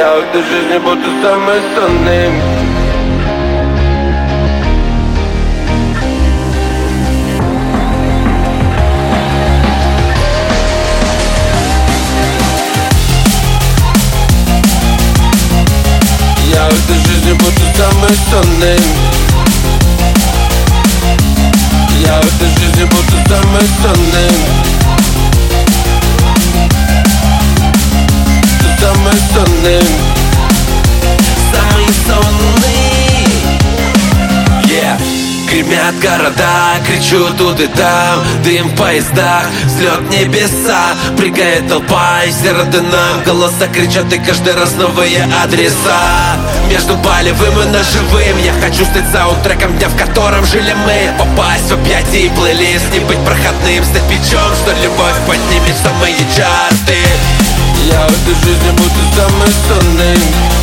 Я в этой жизни буду самым сонным. Я в этой жизни буду самым сонным. Я в этой жизни буду самым сонным. Самый сонным. Самый сонный. Yeah. Гремят города, кричу тут и там. Дым в поездах, взлет в небеса. Прыгает толпа, и все рады нам. Голоса кричат, и каждый раз новые адреса. Между болевым и ножевым я хочу стать саундтреком дня, в котором жили мы. Попасть в объятия и плейлист, не быть проходным, стать бичом, что любовь поднимет самые чарты. Я в этой жизни буду самым сонным.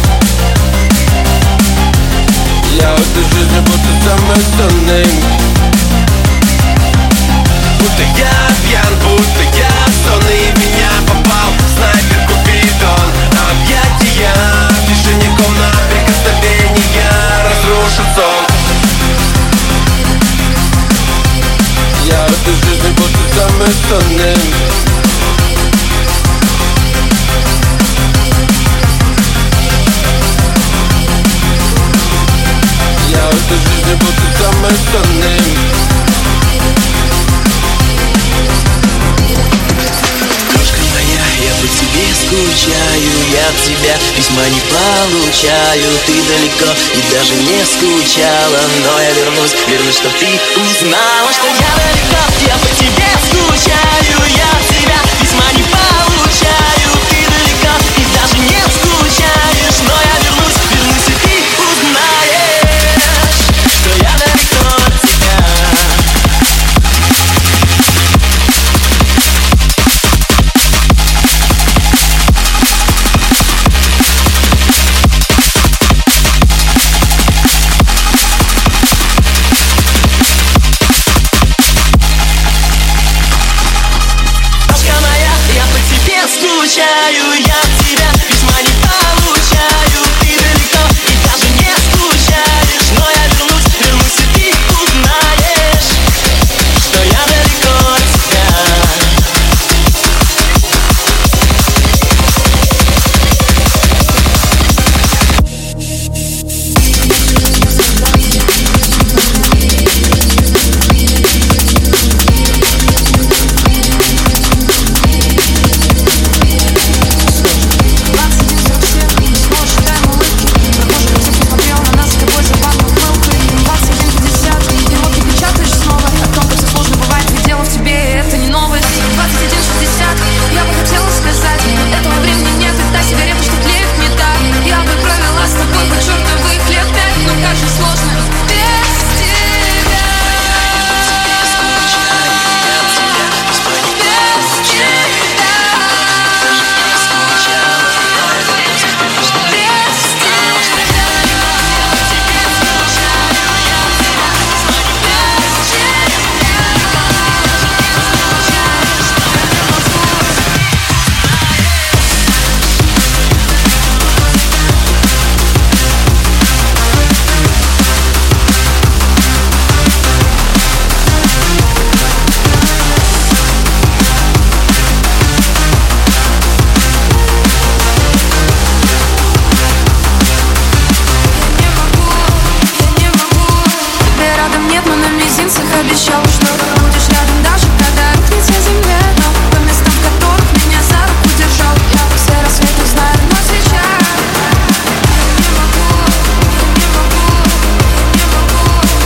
Я в этой жизни буду самым сонным. Будто я пьян, будто я сонный, и меня попал снайпер Купидон. Объятия, в тишине комнат, прикосновения разрушат сон. Я в этой жизни буду самым сонным. Я в этой жизни буду самым сонным. Крошка моя, я по тебе скучаю. Я от тебя письма не получаю. Ты далеко и даже не скучала. Но я вернусь, чтоб ты узнала, что я далеко. Я по тебе скучаю. Я от тебя письма не получаю. Ты далеко и даже не скучаешь. Но я вернусь, и ты узнаешь, что я далеко от тебя. Крошка моя, я по тебе скучаю. Я от тебя письма не получаю. Ты далеко и даже не скучаешь. Но я вернусь, и ты узнаешь, что я далеко от тебя. Обещал, что ты будешь рядом, даже когда рухнется земля. Но по местам, в которых меня за руку держал, я все рассветы знаю, но сейчас не могу, не могу, не могу,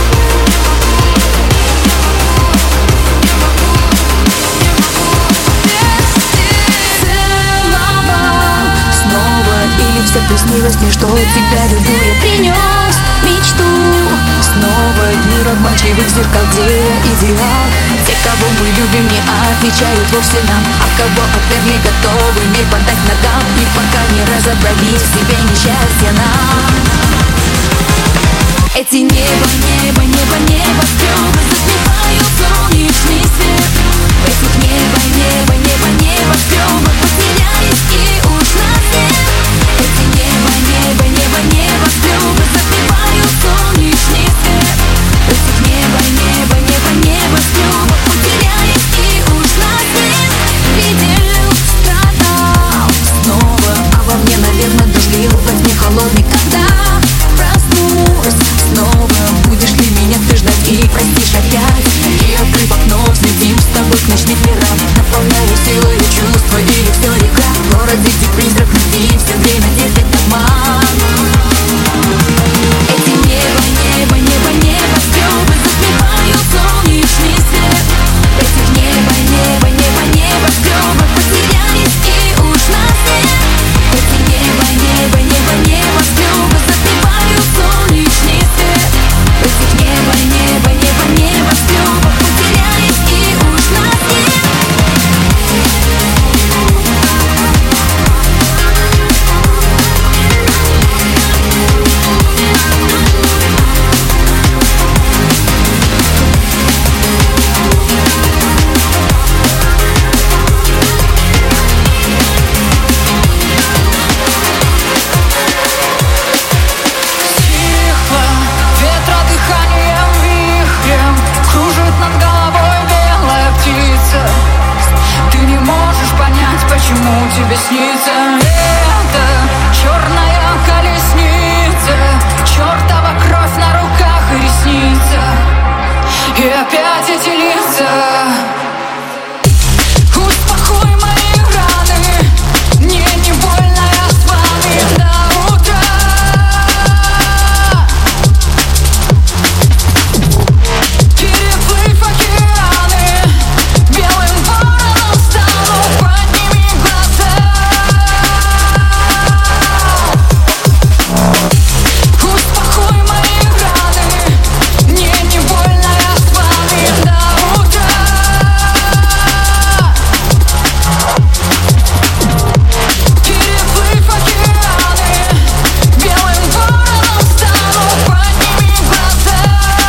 не могу, не могу без тебя. Снова и все приснилось мне, что тебя люблю. Я принес мечту. Снова мир обманчивых зеркал, где я идеал. Те, кого мы любим, не отвечают вовсе нам, а кого отвергли, готовы мир подать ногам. И пока не разобрались в себе несчастья нам. Эти небо, небо, небо, небоскребы затмевают солнечный свет. В этих небо, небо, небо, небоскребах потерялись и уж нас нет. Эти небо, тебе снится. Это черная колесница, чертова кровь на руках и ресницах, и опять эти лица. Успокой мои раны, мне не больно, я с вами до утра. Переплыв океаны, белым вороном стану, подними глаза. Успокой мои раны, мне не больно, я с вами до утра. Переплыв океаны, белым вороном стану, подними глаза.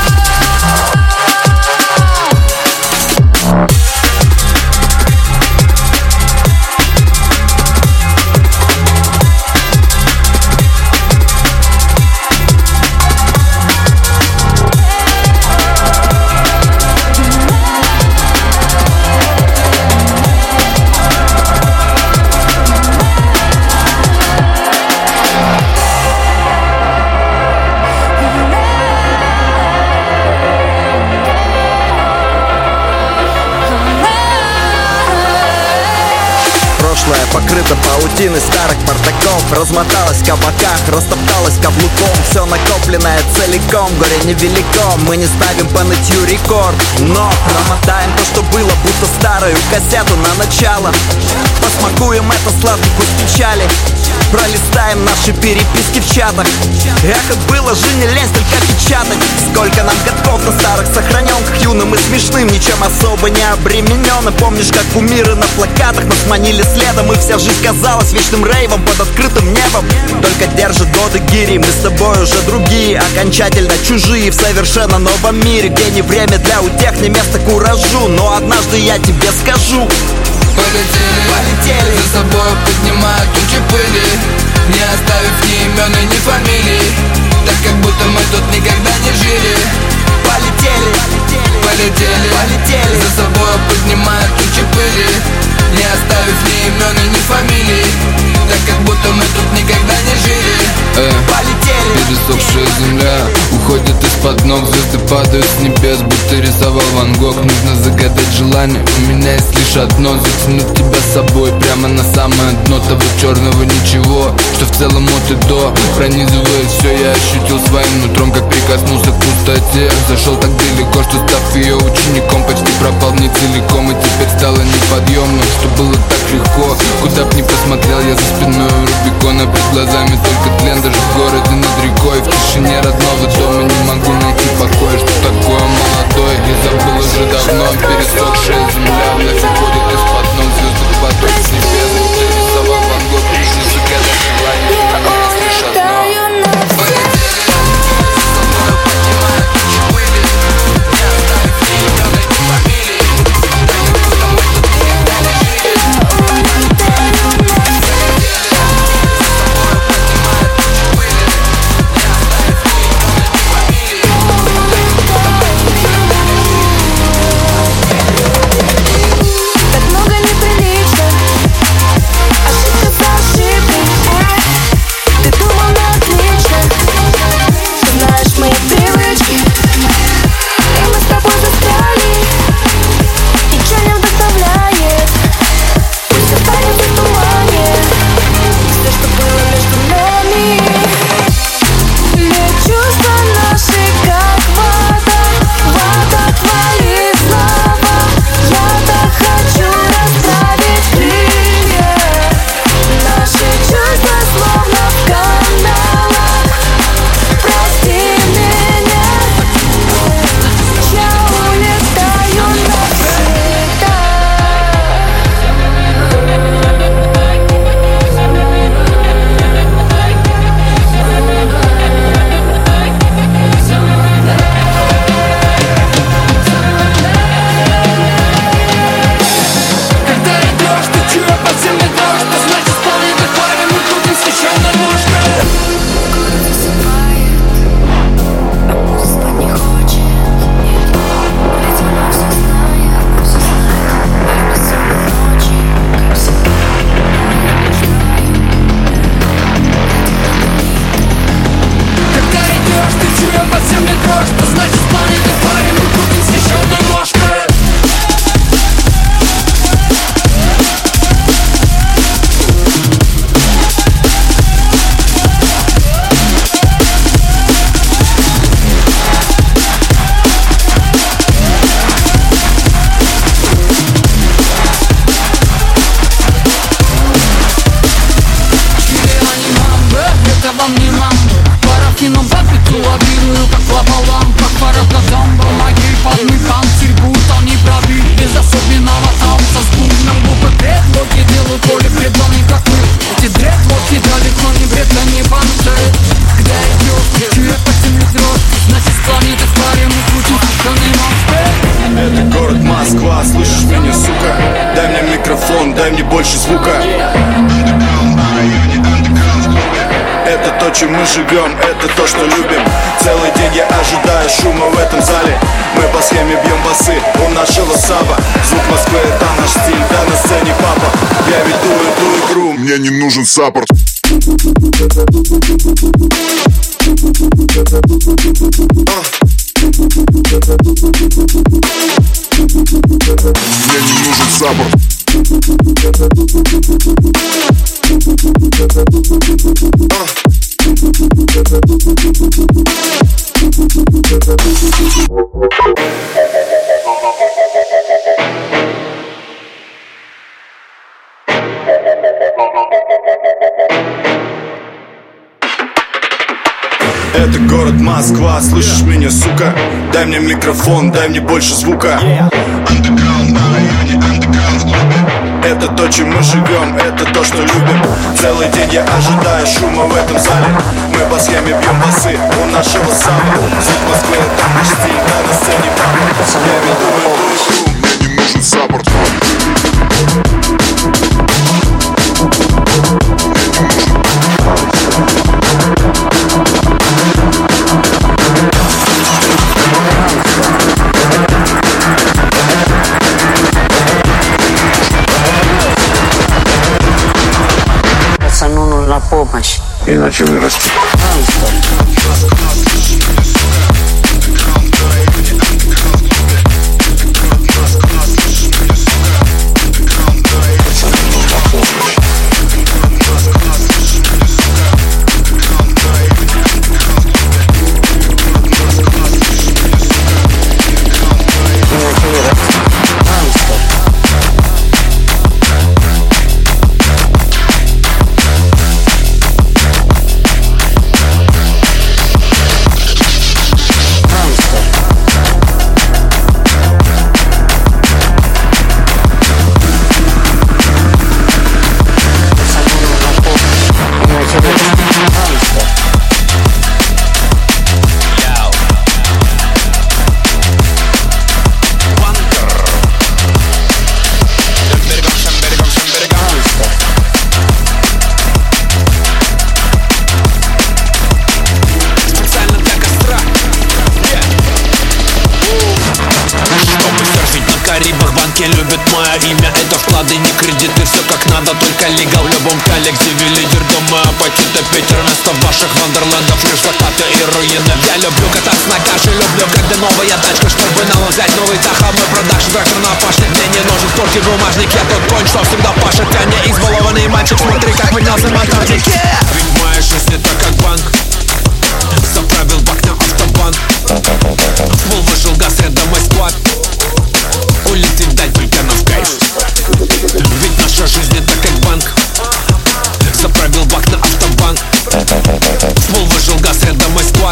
Прошлое покрыто паутиной старых бардаков, размоталась в кабаках, растопталась каблуком. Все накопленное целиком, горе невелико. Мы не ставим по нытью рекорд, но промотаем то, что было, будто старую кассету на начало. Посмакуем это сладкий вкус печали, пролистаем наши переписки в чатах. Эх, и было же не лень только печатать. Сколько нам годков на старых сохраненках, юным и смешным, ничем особо не обремененным. Помнишь, как кумиры на плакатах нас манили следом, и вся жизнь казалась вечным рейвом под открытым небом. Только держат годы гири, мы с тобой уже другие, окончательно чужие в совершенно новом мире, где не время для утех, не место куражу. Но однажды я тебе скажу: полетели, за собой поднимая тучи пыли, не оставив ни имен и ни фамилий, так как будто мы тут никогда не жили. Полетели, за собой поднимая тучи пыли, не оставив ни имен и ни фамилий, так как будто мы тут никогда не жили. Пересохшая земля уходит из-под ног, звезды падают с небес, будто рисовал Ван Гог. Нужно загадать желание, у меня есть лишь одно: затянуть тебя с собой прямо на самое дно того черного ничего, что в целом от и до пронизывает все. Я ощутил своим нутром, как прикоснулся к пустоте. Зашел так далеко, что став ее учеником, почти пропал в ней целиком, и теперь стало неподъемным, что было так легко. Куда б ни посмотрел я, за спиной Рубикона, перед глазами только тлен. Даже в городе над рекой, в тишине родного дома не могу найти покоя. Что такое молодой, я забыл уже давно. Пересохшая земля вновь уходит из-под ног, звезды падают с небес, будто рисовал Ван Гог. Нужно загадать желание, у меня есть лишь одно. дай мне больше звука. Это то, чем мы живем, это то, что любим. Целый день я ожидаю шума в этом зале. Мы по схеме бьем басы у нашего Саба. Звук Москвы — это наш стиль, да, на сцене папа. Я веду эту игру, мне не нужен саппорт. Мне не нужен саппорт. Это город Москва, слышишь меня, сука? Дай мне микрофон, дай мне больше звука. Это то, чем мы живем, это то, что любим. Целый день я ожидаю шума в этом зале. Мы по схеме бьем басы у нашего Саба. Звук Москвы — это наш стиль, да, на сцене папа. Я веду эту игру, мне не нужен саппорт. Пацану нужна помощь. Иначе вырастет. Любят мое имя, это вклады, не кредиты. Все как надо, только лига в любом коллективе. Лидер дома, апатита, Питер. Вместо ваших вандерлендов лишь закаты и руины. Я люблю кататься на каше, люблю, когда новая тачка. Чтобы нам взять новый Таха, мой продакшн, трактор на пашне. Мне не нужен спорт и бумажник, я тот конь, что всегда пашет. Я не избалованный мальчик, смотри, как поднялся моторчик. Ведь моя жизнь это как банк. Заправил бак на автобан. Фул вышел газ, рядом мой склад. Улетит дать только нам в кайф. Ведь наша жизнь это как банк. Заправил бак на автобан. Фул выжил газ, рядом мой склад.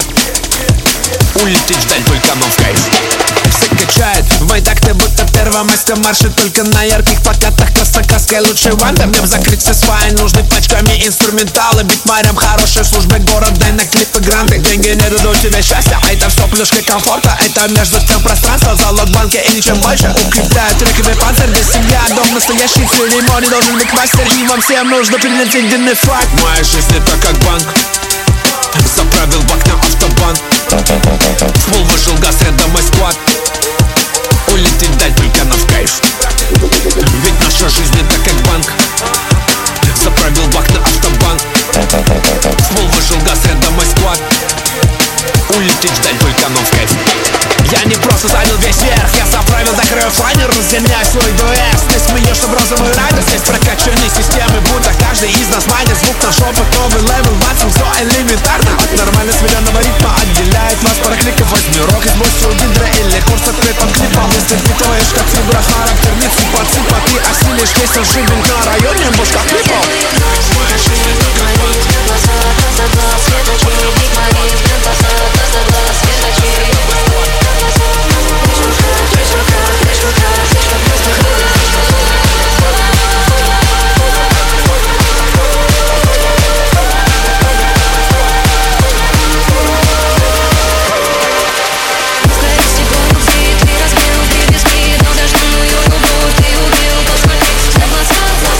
Улетит ждать только нам в кайф. Все качает, в мои такты будто первомайская марши. Только на ярких плакатах краснокаской лучший ванда. Мне б закрыть все сваи, нужны пачками инструменталы. Битмарям хорошей службы город, дай на клипы гранты. Деньги не дадут тебе счастья, а это все плюшка комфорта. Это между тем пространство, залог банки и ничем больше. Укрепляют трековый панцирь, без семья, дом настоящий. Церемоний не должен быть мастер, и вам всем нужно принять единый флаг. Моя жизнь это как банк. Заправил бак на автобан. Фул вышел газ, рядом мой склад. Улетит дать только нам в кайф. Ведь наша жизнь это как банк. Заправил бак на автобан. Фул вышел газ, рядом мой склад. Улетит ждать только нам в кайф. Я не просто занял весь верх, я заправил, закрою флайнер, разгоняю свой дуэс. Ты смеешься в розовый райдер, здесь прокачанные системы, будто каждый из нас майнит. Звук наш опыт, новый левел, бацам, все элементарно. От нормально сведенного ритма отделяет нас пара кликов. Возьми рок из мощи у Диндра или курс открытым клипом. Если впитываешь как фибра, характер, микс и подсыпа, ты осилишь весь ошибок на районе бушка клипов. Ты разбил, ты без но даже мою любовь ты убил. Посмотрите на глаза.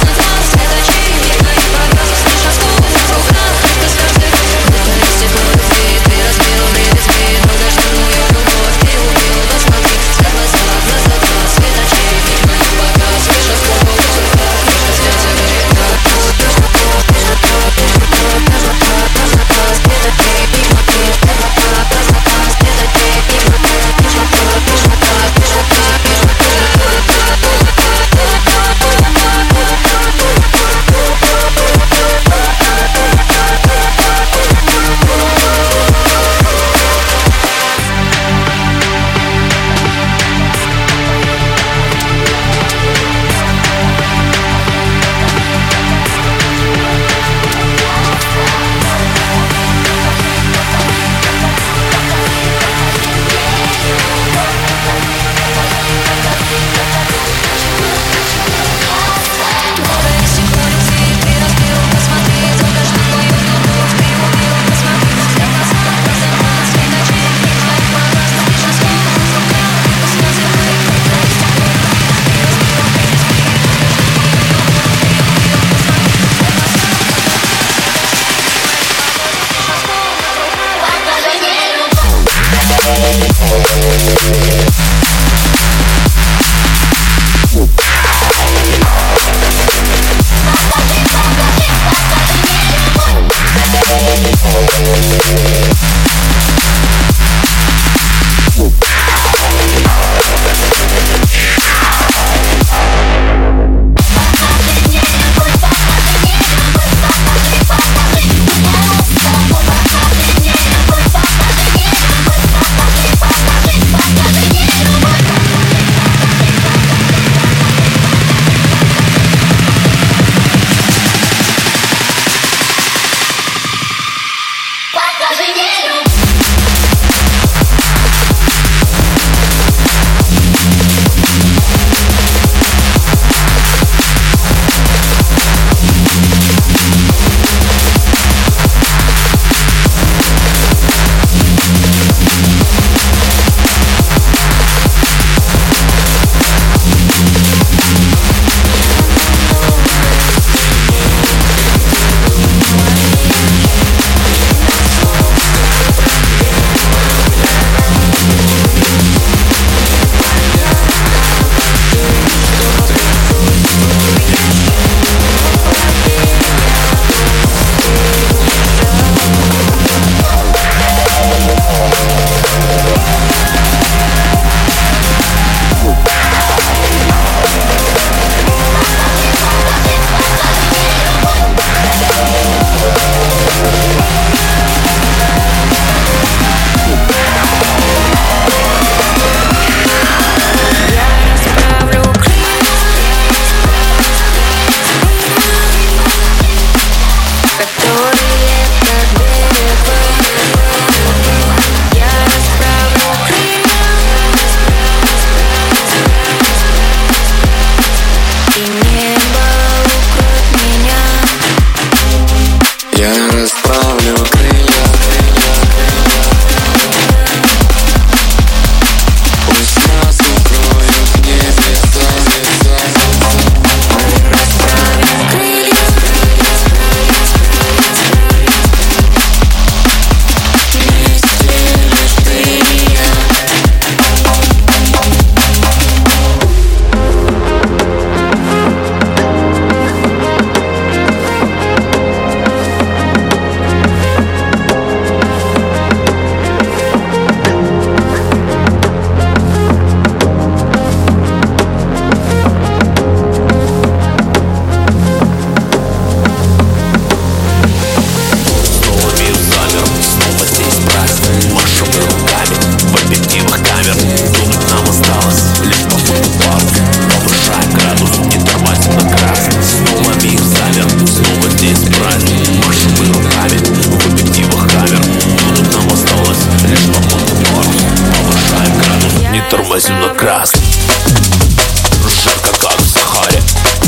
тормозим на красный. Жарко, как в Сахаре.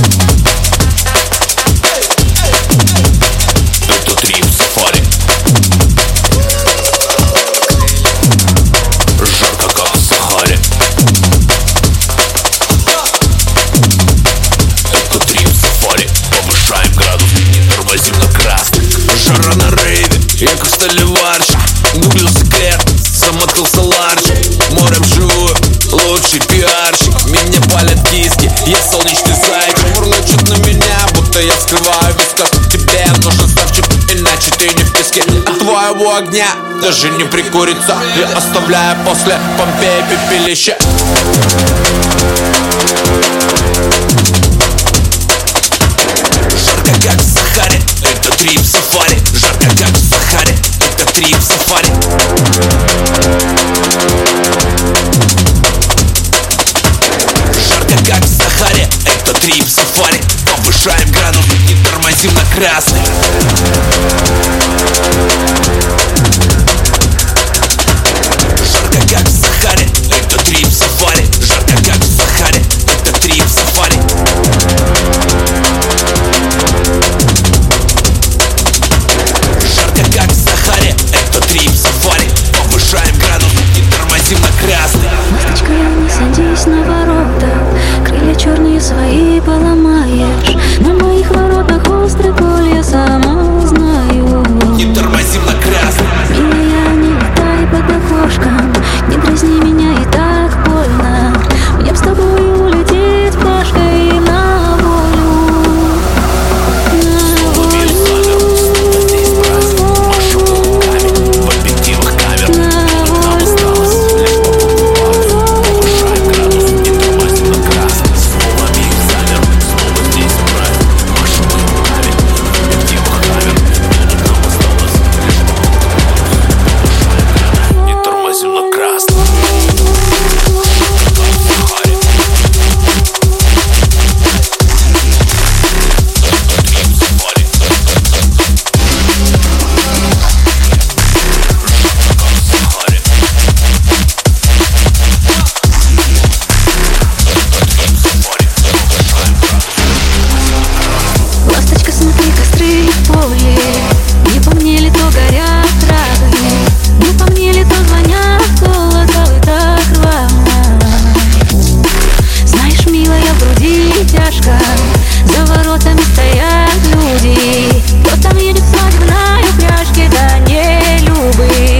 Это трип сафари. Жарко, как в Сахаре. Это трип сафари. Повышаем градус, не тормозим на красный. Жара на рейве, я как столеварщик. Гуглил секрет, замотался ларч. Морем живу, лучший пиарщик. Меня палят киски, я солнечный зайчик. Мурлычут на меня, будто я вскрываю вискос. Тебе нужен ставчик, иначе ты не в песке. От твоего огня даже не прикурится. Я оставляю после Помпеи пепелище. Жарко, как в Сахаре, это трип сафари. Жарко, как в Сахаре, это трип сафари. Жарко, как в Сахаре, это трип сафари. Повышаем градус, не тормозим на красный. Жарко, как в Сахаре, это трип сафари. Жарко, как в Сахаре, это трип сафари. Жарко, как в Сахаре, это трип сафари. Повышаем градус, не тормозим на красный. Ласточка, не садись на ворота, крылья черные свои поломаешь. На моих воротах острый колья, сама знаю. Не тормозим на красный. Милая, не летай под окошком, не дразни меня, и так больно. Мне б с тобой улететь пташкой на волю. На волю. Снова здесь праздник, машу руками в объективах камер. Нам осталось лишь побывать. Повышаем градус, не тормозим на красный. Снова объект замер, снова здесь праздник, машу руками в объективах камер. Нам осталось лишь побывать. Повышаем градус, не тормозим на красный. Ласточка, смотри, костры в поле. Не по мне ли то горят травы, не по мне ли то звонят колоколы так рвано. Знаешь, милая, в груди тяжко, за воротами стоят люди. Кто там едет в свадебной упряжке, да не любы.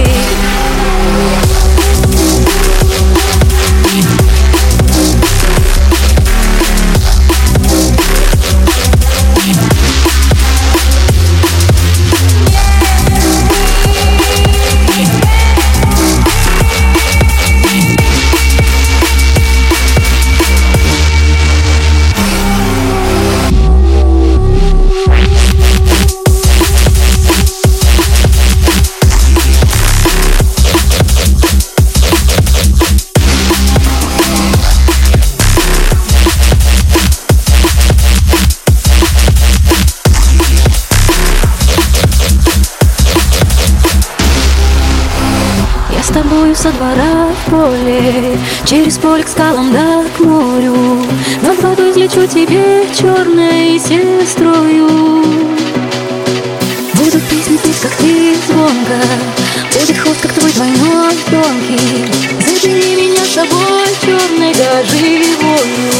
Я с тобою со двора в поле, через поле к скалам да к морю. Над водой взлечу тебе черной сестрою. Будут песни петь, как ты звонко, будет ход, как твой двойной тонкий. Забери меня с собой черной да живою.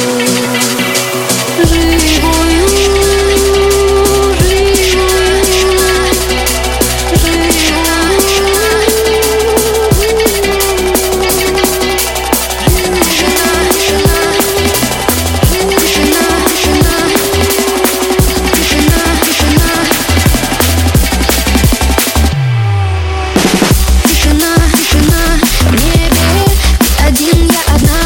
Живою. Тишина в небе, ты один, я одна.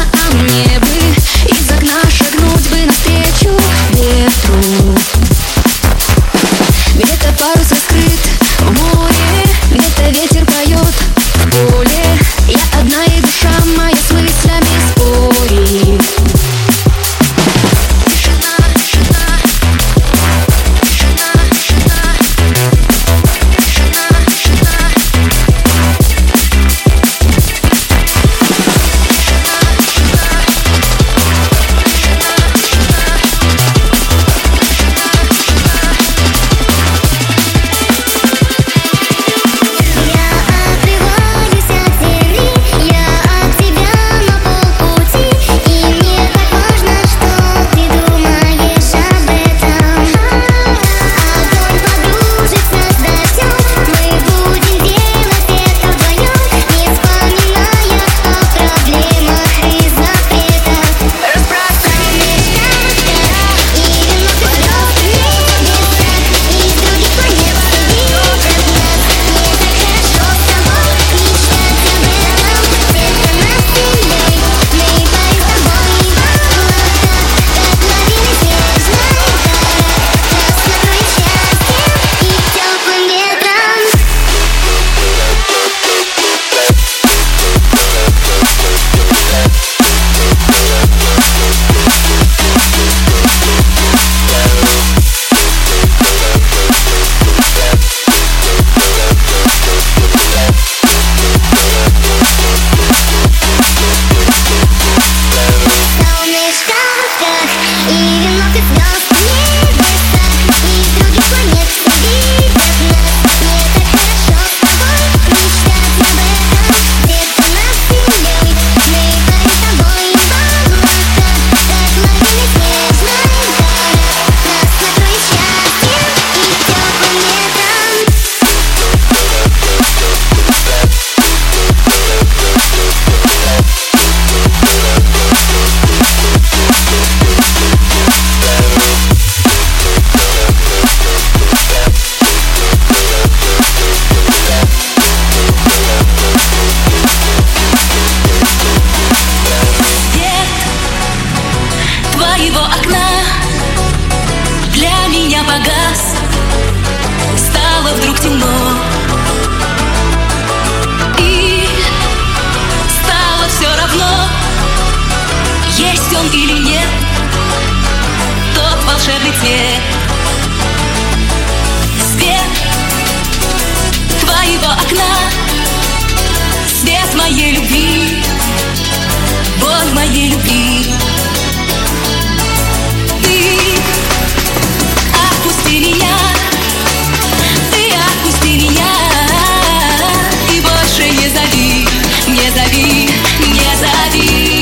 стало вдруг темно, и стало все равно, есть он или нет, тот волшебный цвет. Свет твоего окна, свет моей любви, боль моей любви. Ты отпусти меня, ты отпусти меня, и больше не зови, не зови, не зови.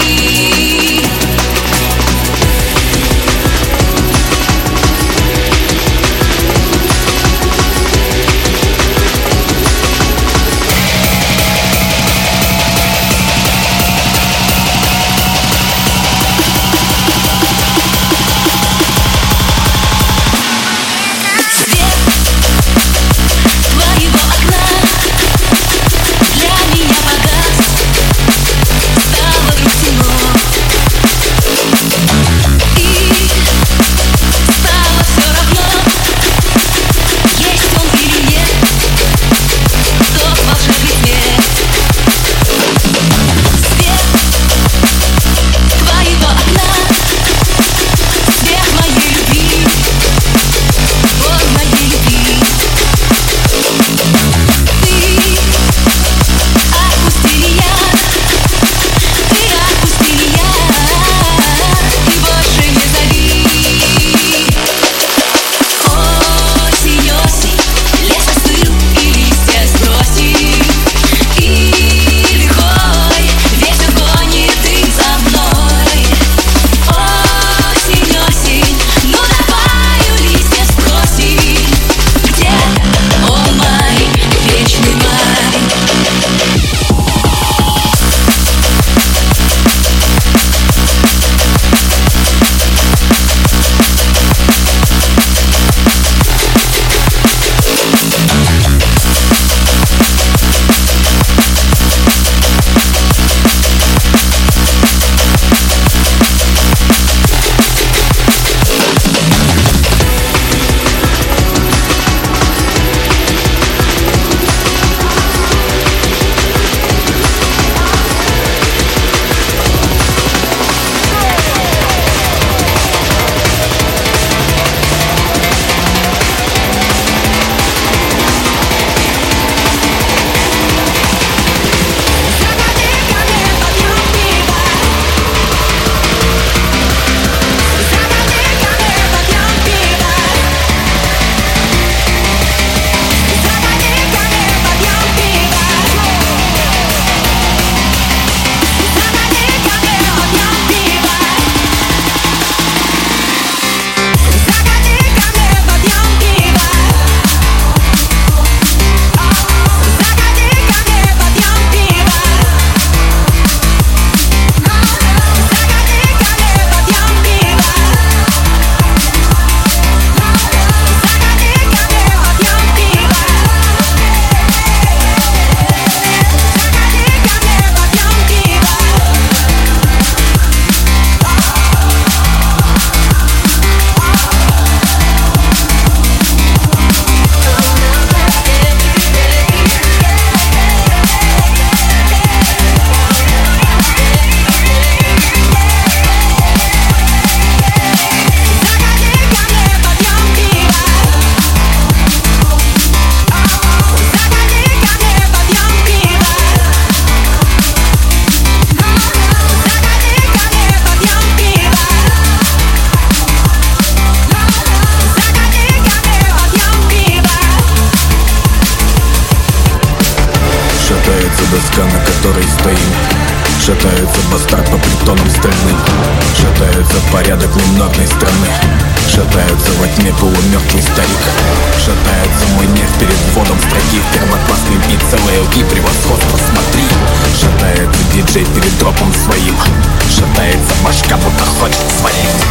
доска, на которой стоим. Шатается бастард по притонам стальным. Шатается порядок ненорной страны. Шатается во тьме полумертвый старик. Шатается мой нерв перед вводом строки в первоклассный бит, целые LP, превосходство, смотри. Шатается диджей перед дропом своим. Шатается башка, будто хочет свалить.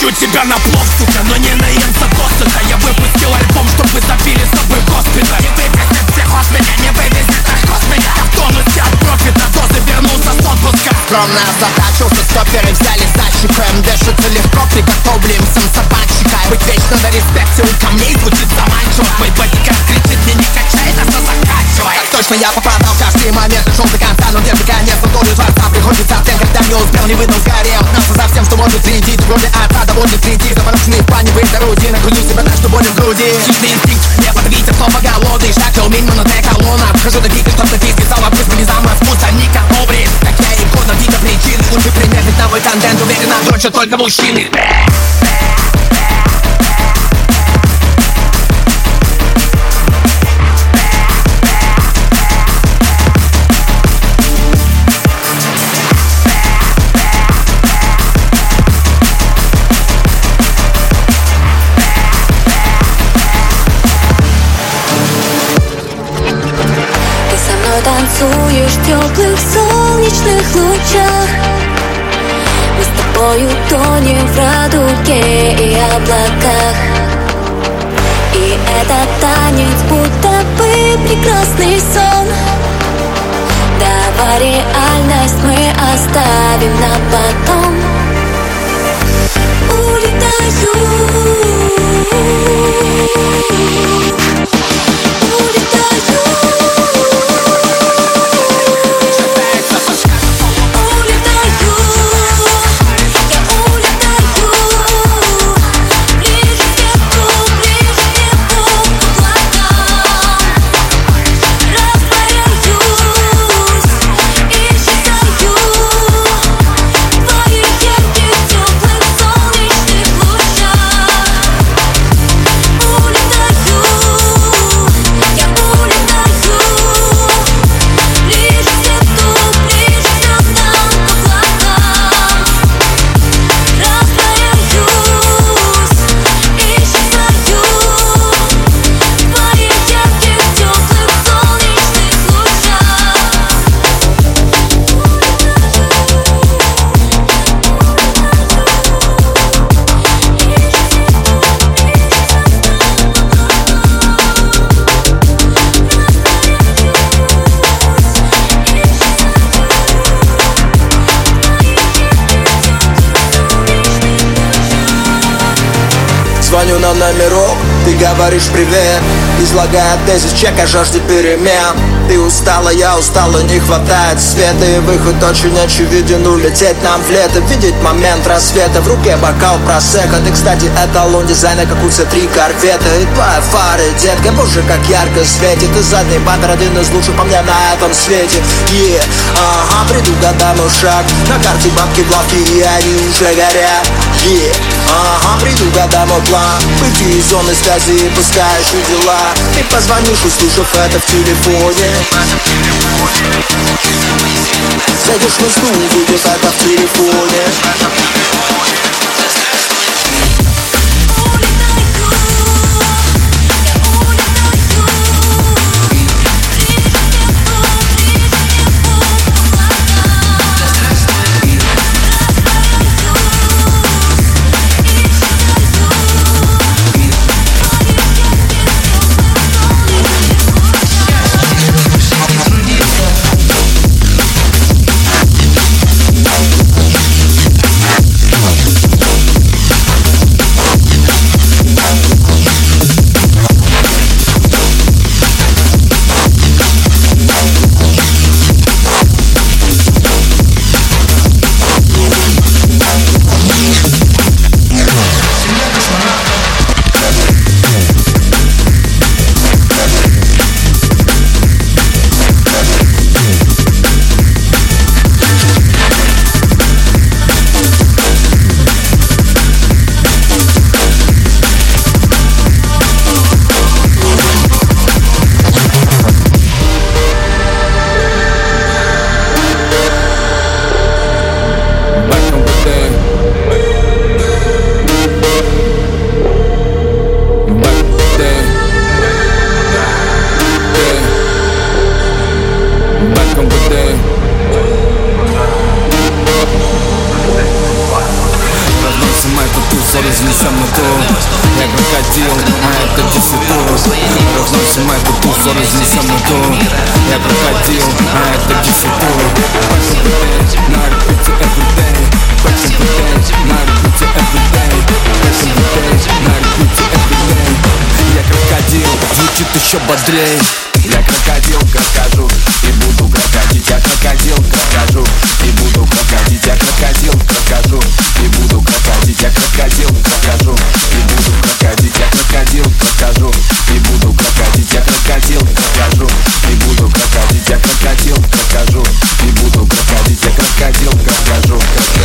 Хочу тебя на плов, сука, но не наемся досыта. Я выпустил альбом, чтобы запили с тобой госпиталь. Не вывезет психоз меня, не вывезет наркоз меня. Я в тонусе от профита, дозы вернулся с отпуска. Скромная задача, уже стоперы взяли защиком. Дышится легко, приготовленным собачикой. Быть вечно на респекте у камней звучит заманчиво. Мой бодикард кричит, мне не качай, нас закачивай. Так точно я попадал в каждый момент, шел до конца, но где-то конец. Но долю дворца приходится тем, когда не успел, не выдал, сгорел. Нас за всем, что может следить, вроде отца довольно следить. Замороченный в плане быть орудий, накрутил себя так, что болен в груди. Хищный инстинкт, не подавить, снова голодный. Штакел, минь, монотек, колонна. Вхожу до гига, чтоб ты пиздец, зал обрыз, полизам, распутся, Ника, обрез. Как я и год, дико причины. Лучший пример, ведь новый контент, уверенно, дрочат только мужчины. Танцуешь в теплых солнечных лучах. Мы с тобою тонем в радуге и облаках. И этот танец будто бы прекрасный сон. Давай реальность мы оставим на потом. Улетаю. Звоню на номерок, ты говоришь привет. Излагая тезис, чек о жажде перемен. Ты устала, я устала, не хватает света. И выход очень очевиден, улететь нам в лето. Видеть момент рассвета, в руке бокал просека. Ты, кстати, эталон дизайна, как у C3 корвета. И твоя фары, детка, боже, как ярко светит. И задний бампер один из лучших по мне на этом свете. Ага, предугадай мой шаг. На карте бабки в лавке, и они уже горят. Ага, предугадай мой план. Выйти из зоны связи и пускаешь и дела. Ты позвонишь, услышав это в телефоне. Зайдешь на стул, увидев это в телефоне. Я крокодил, а это дефицит. На репите everyday. На репите everyday. На репите everyday. Я крокодил, звучит еще бодрей. Я крокодил, крокожу и буду крокодить. Я крокодил, крокожу и буду крокодить. Я крокодил, крокожу и буду крокодить. Я крокодил, крокожу и буду крокодить. Я крокодил, крокожу и буду крокодить. Я крокодил, крокожу и буду крокодить. Я крокодил, крокожу и буду крокодить. Я крокодил, крокожу.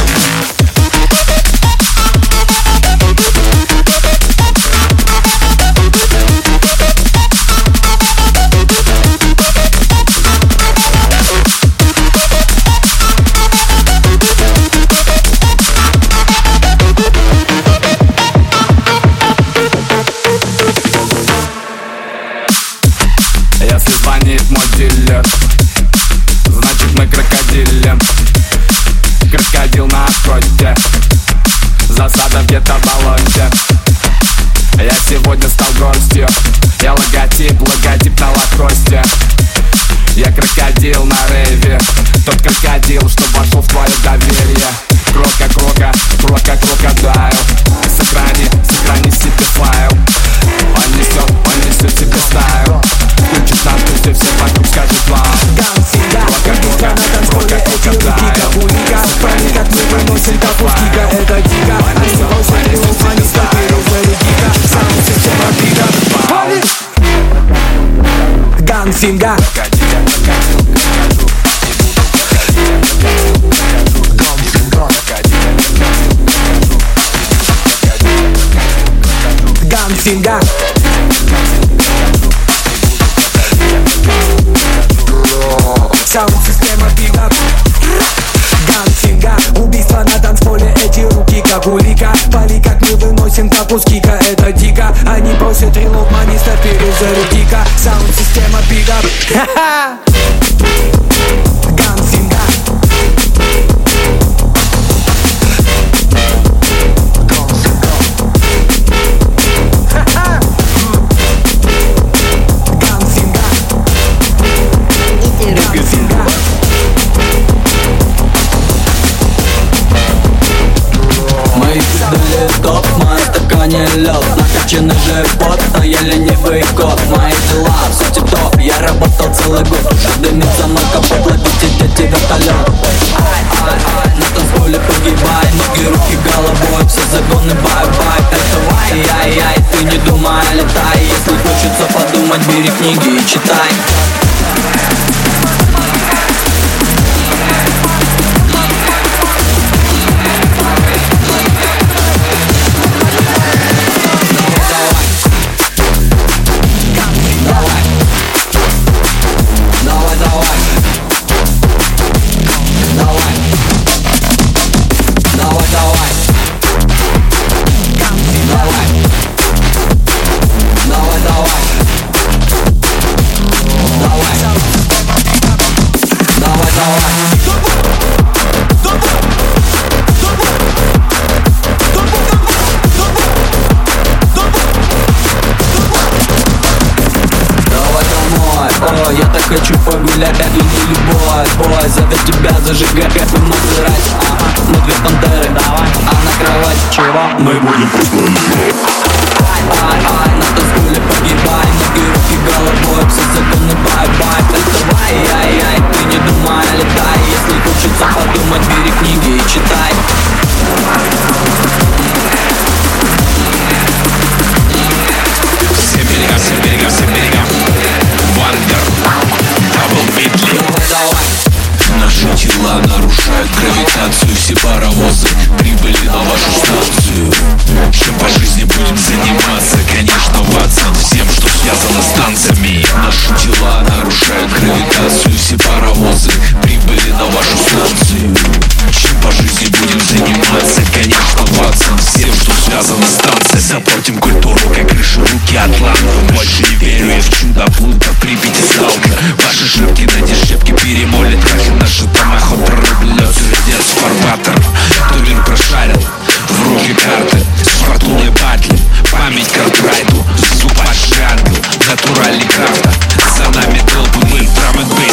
Если звонит мой дилер, значит мы крокодилем. Крокодил на охоте, засада где-то в болоте. Я сегодня стал горстью, я логотип на лакосте. Я крокодил на рейве, тот крокодил, что вошел в твое доверие. Крока, крокодайл. Сохрани себе файл. Он несет себе стайл. Включит на тусе, все вокруг скажут вау. Крока, крокодайл. Парни, как мы выносим капустика, это дико. Они бросили лук, они стопили дико. Саунд-система бига. Ганфинга. Ганфинга. Саунд-система бига. Ганфинга. Убийство на танцполе, эти руки как улика. Пали, как мы выносим капускика, это дико. Они просят релок, маниста перезарядика. Саунд-система бига. Ганфинга. Топ, в моем стакане лед, накачанный живот, но я ленивый кот. Мои дела, все тип-топ, я работал целый год. Уже дымится мой капот, ловите дети вертолет. Ай, на танцполе погибай, ноги, руки, головой, все загоны, бай-бай. Это ай-яй-яй, ты не думай, летай. Если хочется подумать, бери книги и читай. Я так хочу погулять, я не любой бой. Зовет тебя зажигать, как мы насрать. Ага, мы две пантеры, давай. А на кровать чего? Мы будем просто ай, на танцполе погибай. Ноги, руки, головой, все законы, бай-бай. Это ай-яй-яй, ты не думай, летай. Если хочется подумать, бери книги и читай. Всем берегам Вандер, Дабл Битли. Наши тела нарушают гравитацию. Все паровозы прибыли на вашу станцию. Чем по жизни будем заниматься? Конечно, Ватсон, всем, что связано с танцами. Наши тела нарушают гравитацию. Все паровозы прибыли на вашу станцию. Чем по жизни будем заниматься? Конечно, Ватсон, всем, что связано с танцами. Запортим культуру, как крыши руки Атланта. Больше не верю я в чудо Плута, Припяти, сталкер. Ваши шибки на дешевке перемолят крахи. Наши дома ход прорублет, сердец фарватер. Кто мир прошарил, в руки карты. С фортуной батли, память Картрайту. Зуб ангел, натуральный крафта. За нами толпы, мы в драм-н-бейс.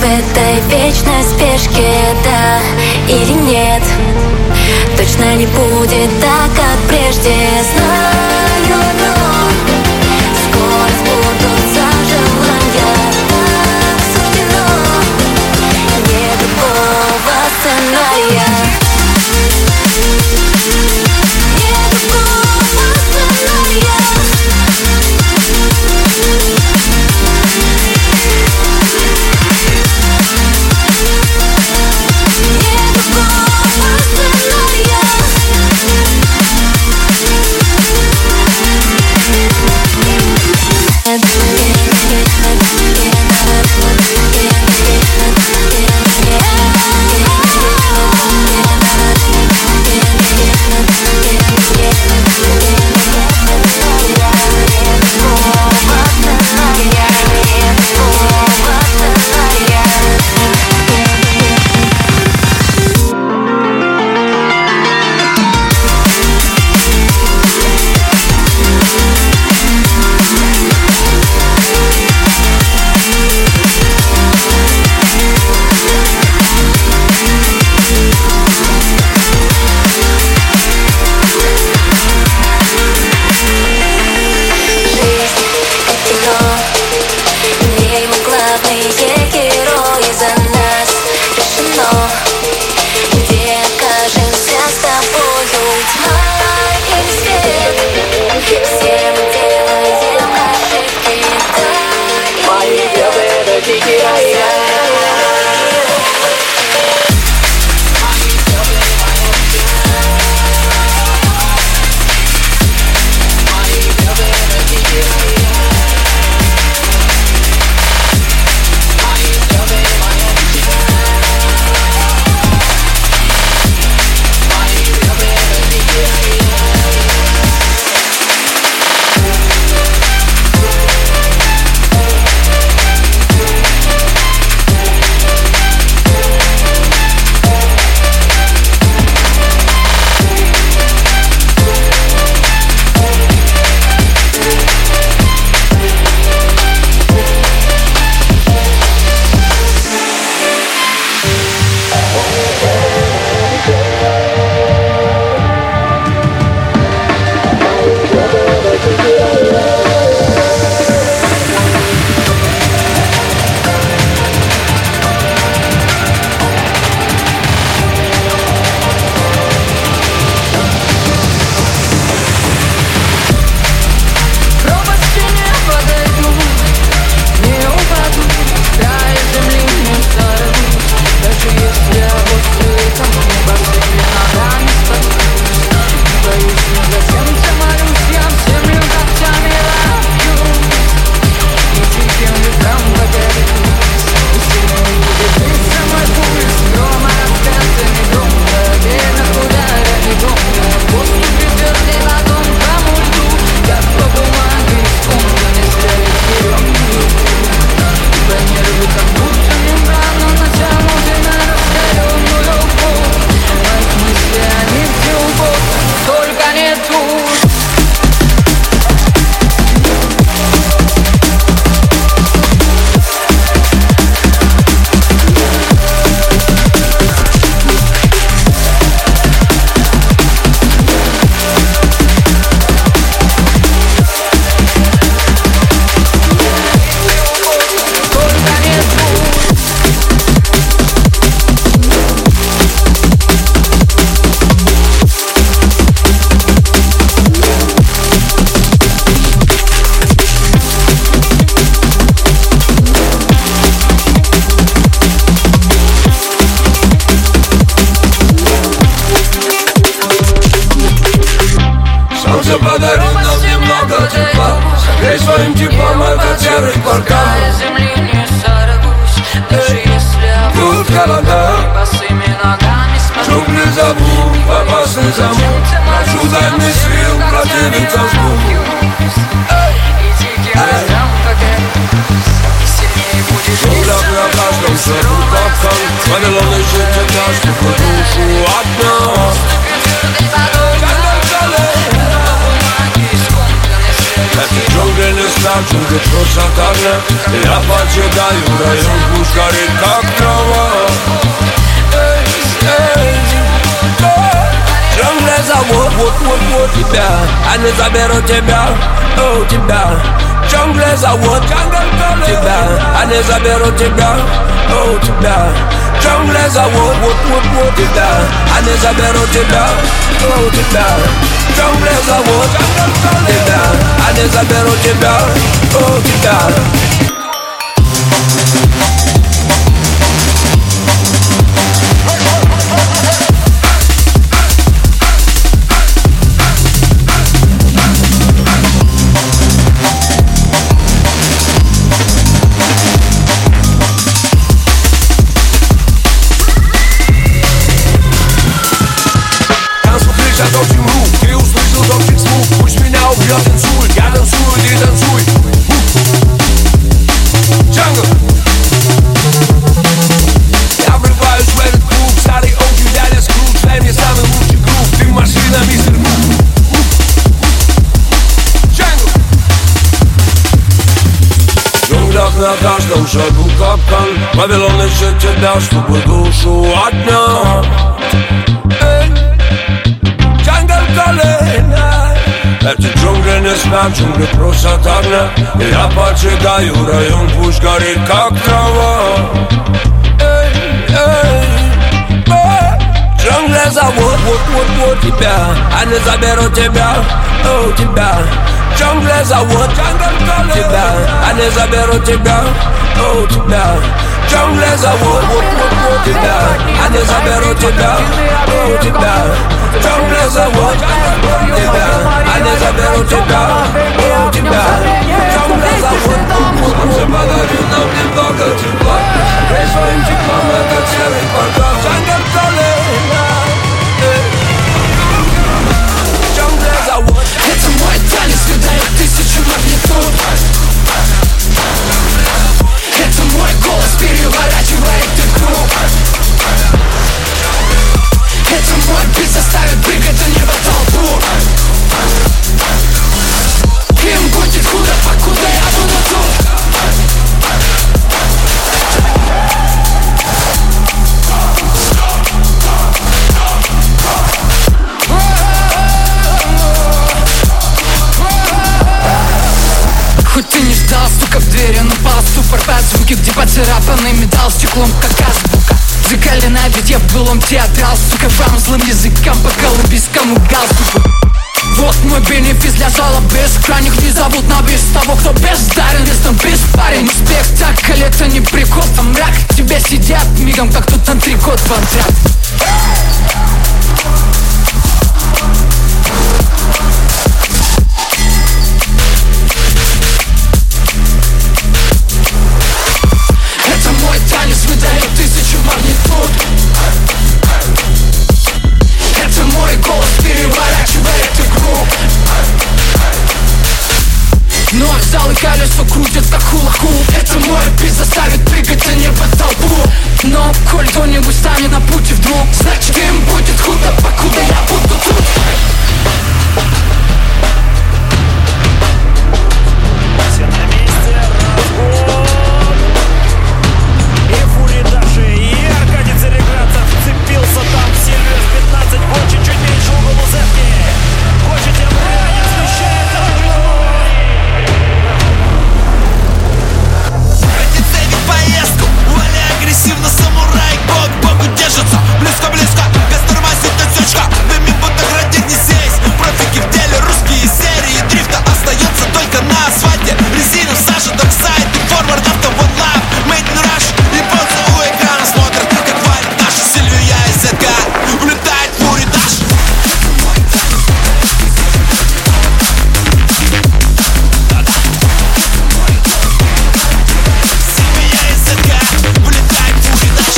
этой вечной спешке, да или нет? Точно не будет так, как прежде. Знаю, но скоро сбудутся желания. Так суждено, нет другого сценария. Нет другого сценария. Солнце подарит нам немного тепла. Согрей своим теплом этот серый квартал. Земли не сорвусь, даже если тут холода. босыми ногами смотрю. Джунгли зовут, опасный замок. Прошу, дай мне сил противиться злу. И диким ветрам, как сильнее будешь Джунгля на каждом шагу капкан. Вавилон ищет тебя, чтобы душу одна. Эти джунгли не страх, джунгли просто огня. Я почитаю, район пусть горит как тебя, они заберут тебя, у тебя. В джунгле зовут тебя, они заберут тебя, у тебя. В джунгле зовут тебя, они заберут тебя, у тебя. В джунгле зовут тебя, они заберут тебя, у тебя. Ты услышал топчик звук, пусть меня убьет инсульт. Я танцую, ты танцуй. Джангл. Я врываюсь в этот клуб. Старый оуки, дядя Скрудж. Дай мне самый лучший грув. Ты машина, мистер Грув. Джангл. В джунглях на каждом шагу капкан. Вавилон ищет тебя, чтобы душу отнять. Эти джунгли не спят, джунгли просят огня. И я поджигаю район, пусть горит как трава. Джунгли зовут тебя, они заберут тебя, у тебя. Джунгли зовут тебя, они заберут тебя, у тебя. Джунгли зовут тебя, они заберут тебя, у тебя. Джунгли зовут тебя, они заберут тебя, у тебя. Джунгли зовут. Он же подарил нам немного тепла. Грей своим теплом этот серый портал. Джангл Колена. Джунгли зовут. Это мой танец, выдает 1000 магнитуд. Это мой голос переворачивает игру. Это мой бит заставит прыгать до неба толпу. Им будет худо, покуда я буду тут. Хоть ты не ждал, сука, в двери напал ступор под звуки, где поцарапанный металл стеклом, как азбука. Закаленная, ведь я в былом театрал, сука, вам злым языком по колумбийскому галстуку. Вот мой бенефис для жалоб бескрайних. Не зовут на бис того, кто бездарен, если он без парень. Спектакль, это не прикол, там мрак. Тебе сидят мигом, как тут антрикот в антракт. Это мой танец, выдает 1000 магнитуд. Это мой голос переворачивает игру. Но зал и колесо крутят как хула-хуп. Это мой бит заставит прыгать, а не под толпу. Но коль кто-нибудь станет на пути вдруг, значит им будет худо, покуда я буду тут. Все на месте, разгон. И Фури даже, и Аркадий Цареградцев вцепился там в Сильвер 15, вот чуть-чуть меньше угол у Зевки. Хочет тем ранее, смещает Антицепит поездку, Валя агрессивно, самурай бок к боку держится. Близко-близко, без тормозит отсечка. Дымим будто градик не сесть. Профики в деле, русские серии дрифта. Остается только на асфальте. Резина в саже, доксайд и форвард авто one lap. Made in rush, японцы у экрана смотрят, как валит наша Сильвия и ЗК. Улетает Фури Даш. Сильвия и ЗК. Улетает Фури Даш.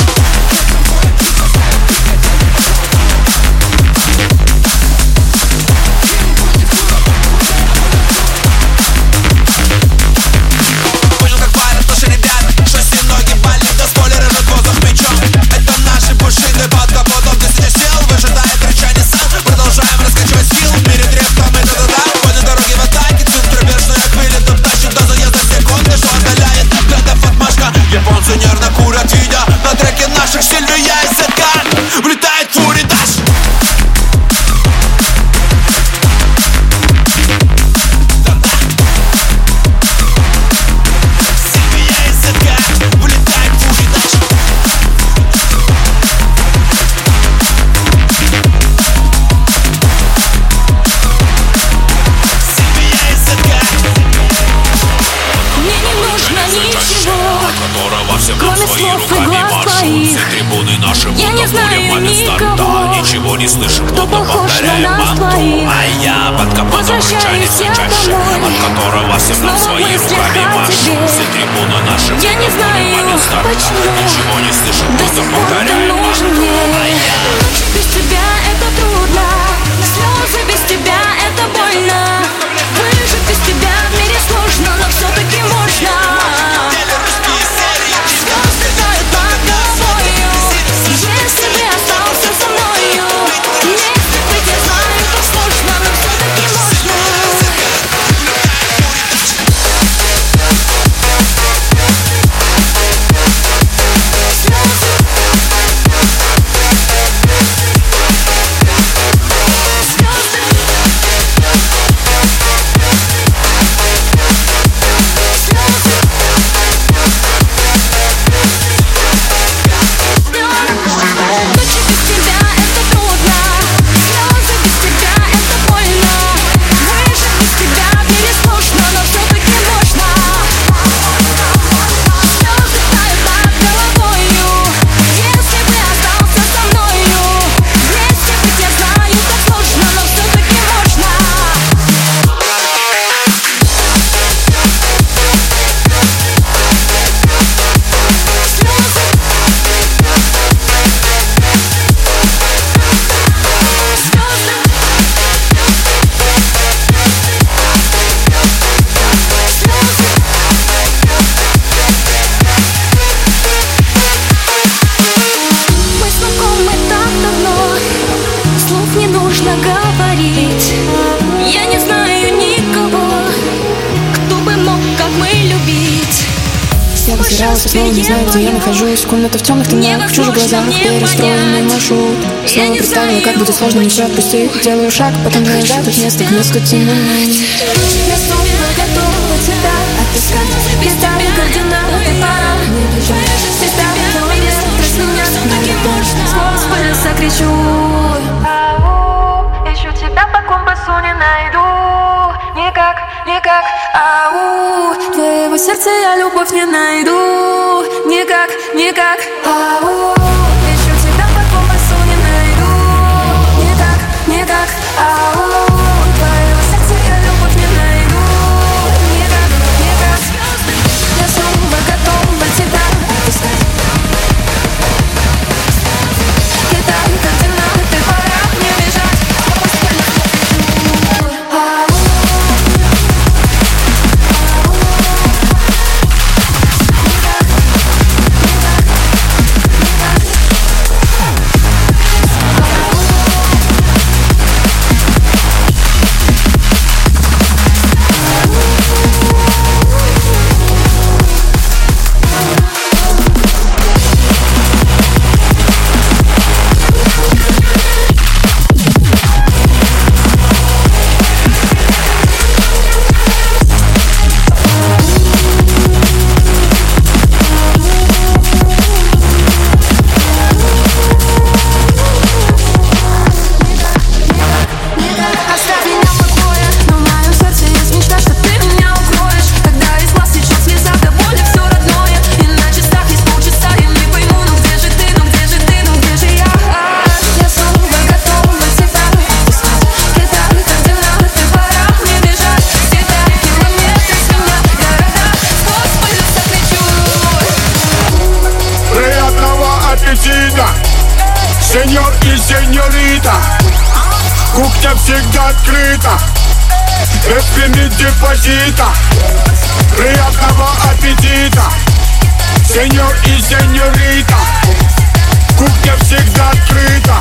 Понял, как парят наши ребята. Шасси, ноги, болида, спойлеры, над воздух мечом. Это наши пушины под капотом. Ты сейчас сел, выжидает рычание сам. Продолжаем раскачивать скилл. В мире дрифта мы да-да-да. Понял, дороги в атаке. Центробежная хвиля, тут тащит до заезда секунды. Что отдаляет ГДФ отмашка. Японцы нервно курят, видя на треке наших Сильвия и ЗК. Влетает Фури Даш. во всем нам кроме свои слов и руками глаз маршрут. твоих. Все трибуны наши Я не знаю никого, ничего не слышим, кто похож на нас двоих. А я под капотом Возвращаюсь я чаще, домой, от которого всем нам снова свои мысли руками о маршрут. тебе. Все трибуны наши Я не знаю, почему ничего не слышим, до сих пор ты нужен мне. Без тебя это трудно, слезы без тебя это больно. Выжить без тебя в мире сложно, но все-таки можно. Звезды тают над головою, если бы остался со мною. Вместе быть я знаю, как сложно, но все-таки можно. Говорить. Я не знаю никого, кто бы мог, как мы, любить. Я потерялась, снова не знаю, где я нахожусь. Комната в темных тонах, в чужих глазах, перестроенный маршрут. Снова представила, как будет сложно не все отпустить. Делаю шаг, потом не назад, тут место к несколько тянуть. Я снова готова тебя отыскать. Без тебя координаты пора не бежать. Без тебя твое место, прости меня, так и можно. Господи, закричу. Ищу тебя по компасу, не найду. Никак, никак, ау. Твоего сердца я любовь не найду. Никак, никак, ау. Ищу тебя по компасу, не найду. Никак, никак, ау. Твоего сердца я любовь не найду. Никак, никак. Я снова готова тебя отыскать. Китай координаты, пора мне бежать. Сеньор и сеньорита, кухня всегда открыта, без лимит депозита. Приятного аппетита, сеньор и сеньорита, кухня всегда открыта,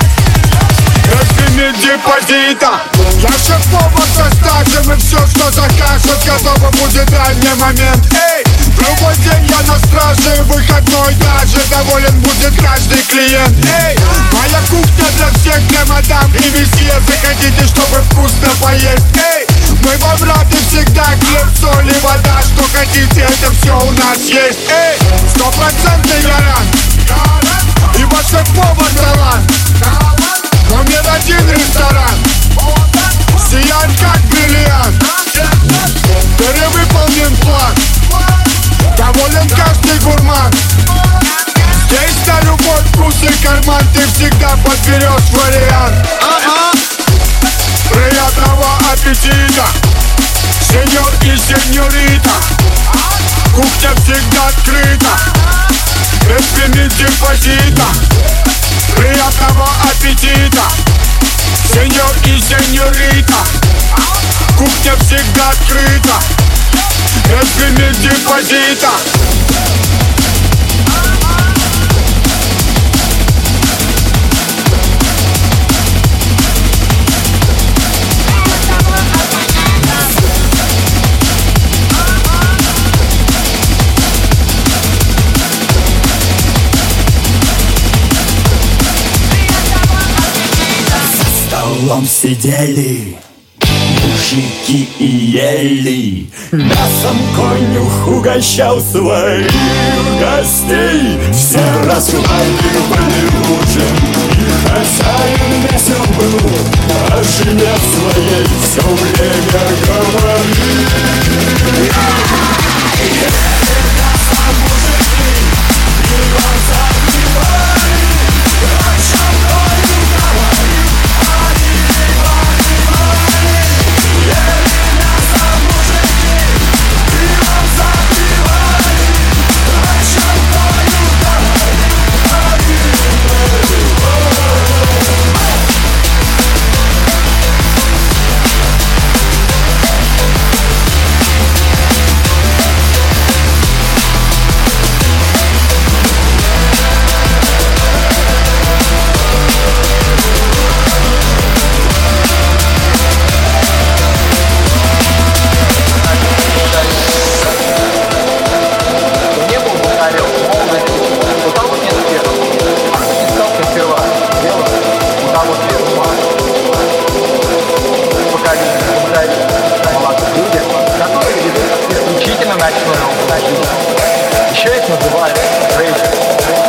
без лимит депозита. Я шеф-повар со стажем, и все, что закажет, готово будет ранний момент. Эй, в любой день я на страже, выходной даже доволен будет каждый клиент. Эй, моя кухня для всех, для мадам и месье. Заходите, чтобы вкусно поесть. Эй, мы вам рады всегда, хлеб, соль и вода. Что хотите, это все у нас есть. Эй, 100% гарант, и ваш шеф-повар талант. Номер один ресторан сияет как бриллиант. Перевыполнен план, доволен каждый гурман. открыто. Без депозита. Приятного аппетита, сеньор и сеньорита. Кухня всегда открыта. Без депозита. столом сидели мужики и ели. Мясом конюх угощал своих гостей. Все расхваливали ужин, и хозяин весел был, о жене своей все время говорил. Еще их называют рейдеры.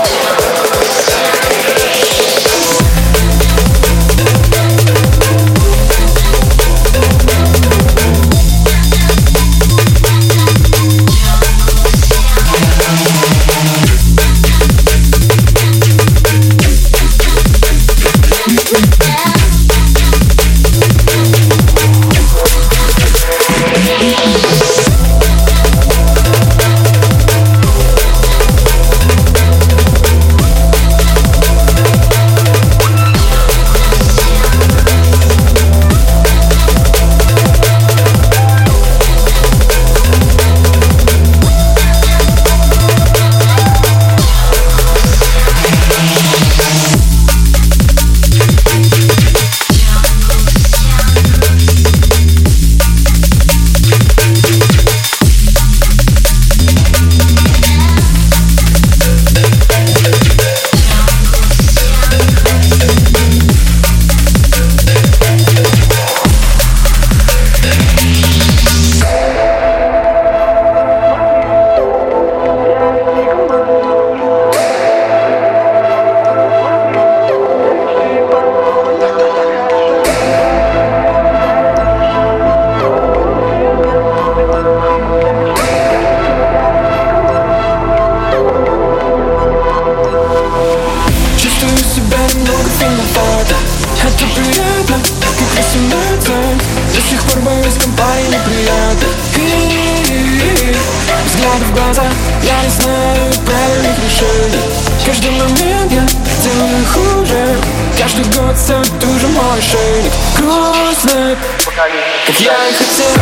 Взгляд в глаза, я не знаю правильных решений. Каждый момент я делаю хуже. Каждый год все туже мой шейник. Грустно, как я и хотел.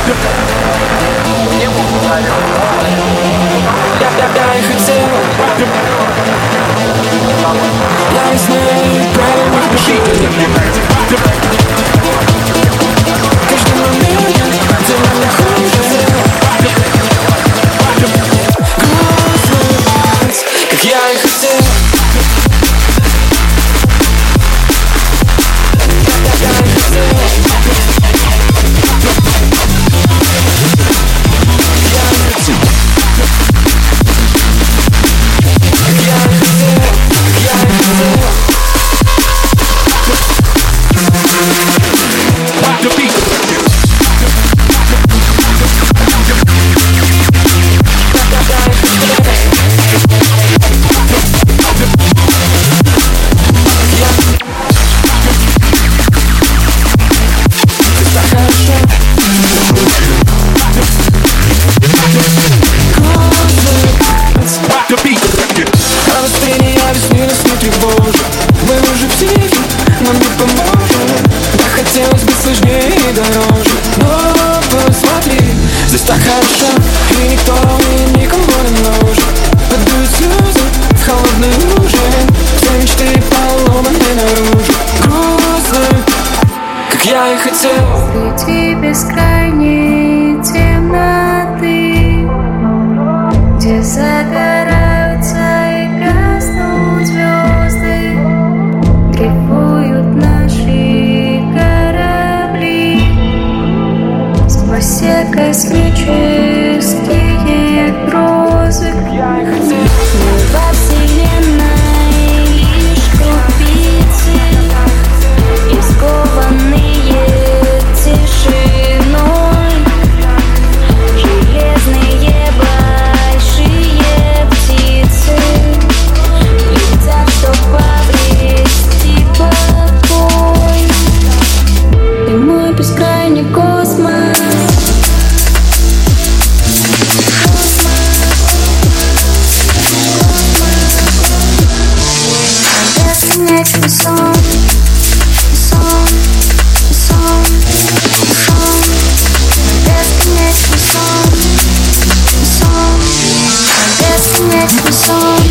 Я и хотел. Я не знаю правильных решений. Каждый момент я делаю хуже. Как я и хотел. тревожит. Мы уже психи, нам не поможет. Да хотелось бы сложнее и дороже. Но посмотри, здесь так хорошо, и никто и никому не нужен. Подуют слезы в холодные лужи, все мечты поломаны наружу. Грустно, как я и хотел. Среди бескрайней темноты, где загораются и гаснут звезды, дрейфуют наши корабли сквозь все космические грозы. Мы во вселенной лишь крупицы, искованные тишиной, железные большие птицы летят, чтоб обрести покой. Ты мой бескрайний космос. Бесконечный сон, сон, сон, сон. Бесконечный сон, сон, бесконечный сон.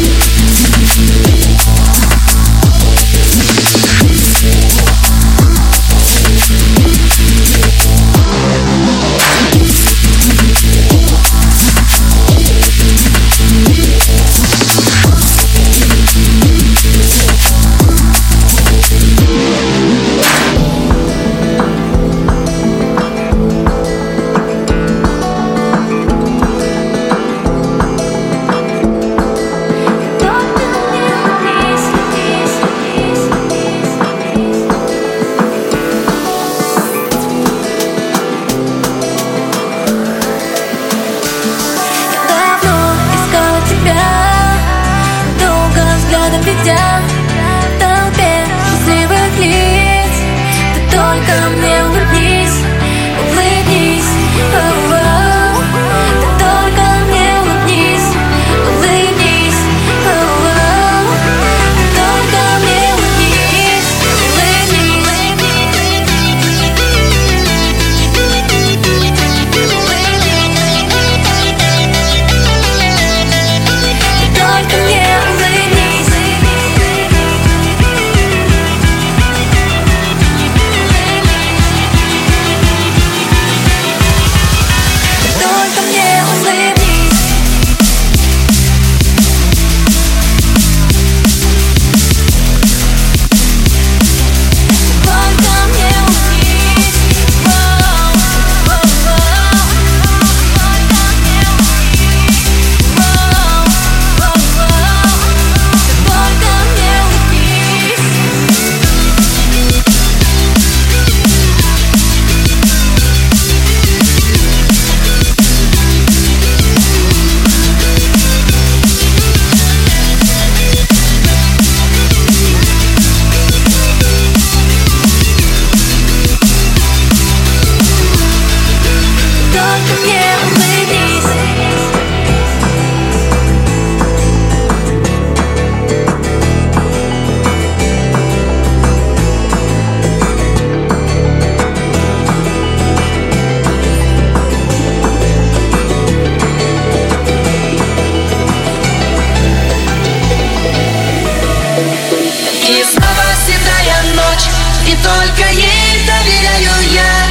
только ей доверяю я.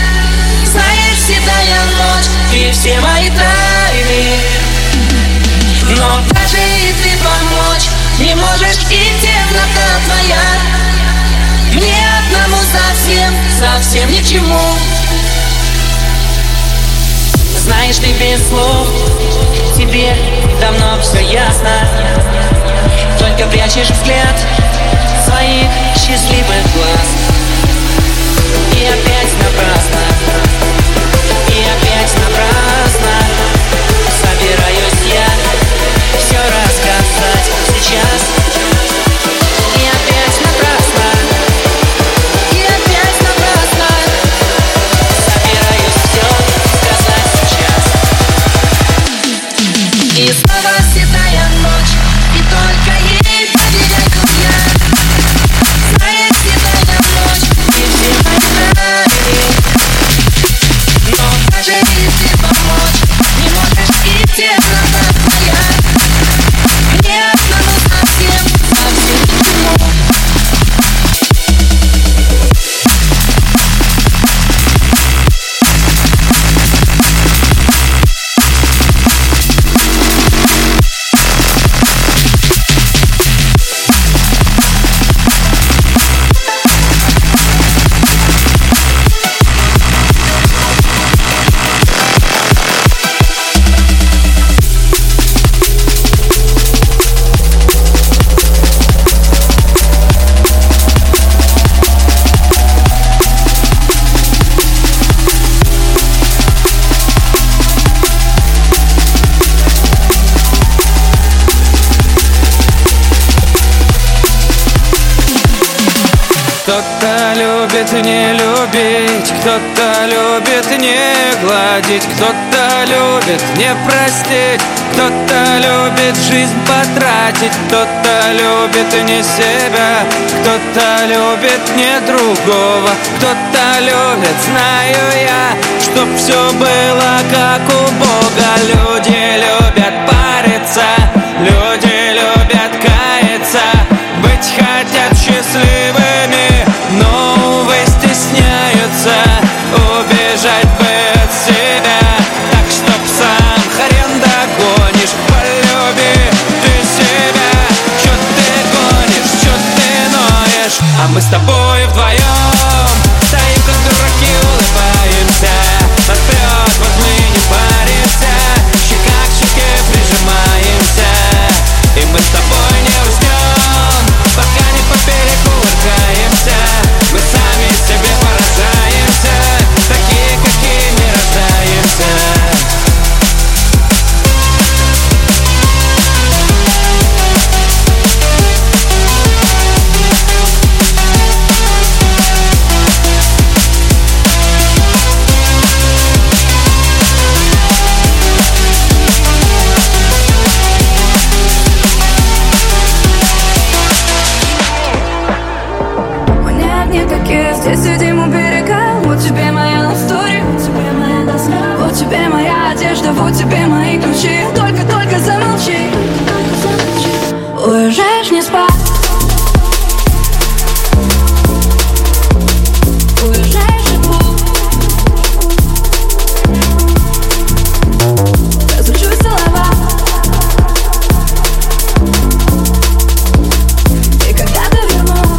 Знаешь, седая ночь и все мои тайны, но даже и ты помочь не можешь, и темнота твоя мне одному совсем, совсем ни к чему. Знаешь, ты без слов, тебе давно все ясно, только прячешь взгляд своих счастливых глаз. И опять напрасно, и опять напрасно собираюсь я все рассказать сейчас. И опять напрасно, и опять напрасно собираюсь все сказать сейчас. И снова седая ночь, и только ей доверяю. Кто-то любит не любить, кто-то любит не гладить, кто-то любит не простить, кто-то любит жизнь потратить, кто-то любит не себя, кто-то любит не другого, кто-то любит, знаю я, чтоб все было как у Бога. Люди любят париться, люди любят каяться, быть хотят счастливыми, но, увы, стесняются убежать бы от себя. Так чтоб сам хрен догонишь, полюби ты себя. Чё ты гонишь, чё ты ноешь? А мы с тобой вдвоем стоим как дураки, улыбаемся. Нас прет, вот мы не паримся, щека к щеке прижимаемся. И мы с тобой не уснем, пока не по берегу куркаемся. Мы сами себе поражаемся, такие, какие не рождаемся. Здесь сидим у берега, вот тебе моя love story, вот тебе моя одежда, вот тебе мои ключи. Только замолчи, уезжаешь не спать, уезжаешь и пух. Разучу слова, и когда-то вернусь.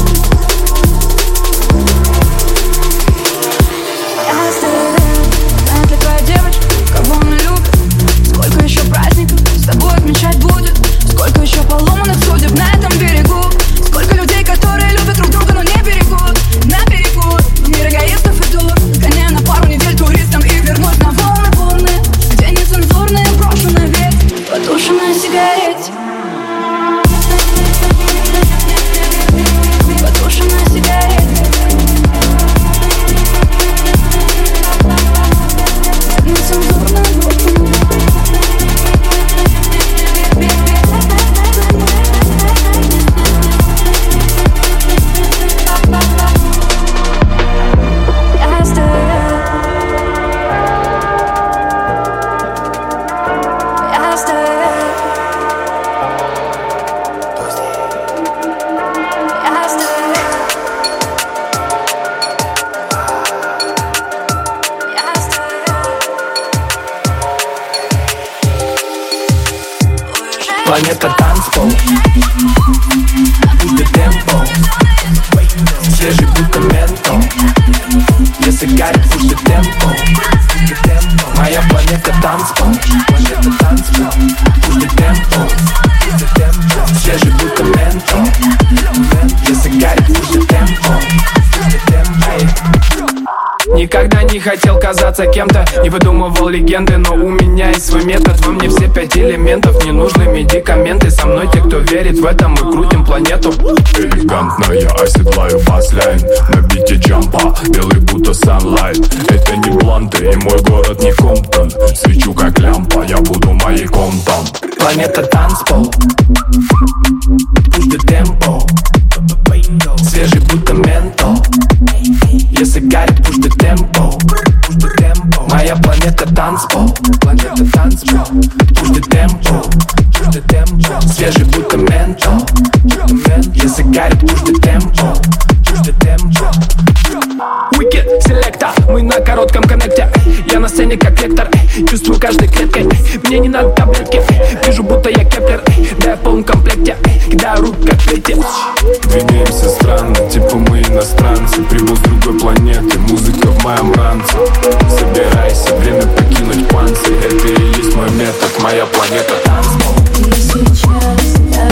Сколько еще праздников с тобой отмечать будет? Сколько еще поломанных судеб на этом берегу? Сколько людей, которые любят друг друга, но не берегут? На берегу мир эгоистов и дур. Гоняю на пару недель туристом и вернусь на волны бурные, где нецензурные брошу навек, потушенная сигарете. Потушенная сигарета. Нецензурная брошу навек. Планета танцпол, пусть темпо, свежий будто ментол. Если гарит, пусть темпо. Моя планета танцпол, пусть темпо, свежий будто ментол. Если гарит, пусть темпо. Никогда не хотел казаться кем-то, не выдумывал легенды, но у меня есть свой метод. Во мне все 5 элементов, не нужны медикаменты. Со мной те, кто верит в это, мы крутим планету. Элегантно я оседлаю баслайн на бите джампа, белый будто sunlight. Это не бланты и мой город не Комптон. Свечу как лямпа, я буду маяком там. Планета танцпол, пусть темпо, свежий будто ментол. Если гарит, пусть темпо. Моя планета танцпол, пусть темпо, свежий будто ментол. Если гарит, пусть темпо. Wicked селекта, мы на коротком коннекте. Я на сцене как лектор, чувствую каждой клеткой. Мне не надо таблетки, вижу будто я Кеплер. Да я в полном комплекте, кидаю рук как плети. Двигаемся странно, типа мы иностранцы. Прибыл с другой планеты, музыка в моем ранце. Собирайся, время покинуть панцирь. Это и есть мой метод, моя планета танцпол. И сейчас я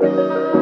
Thank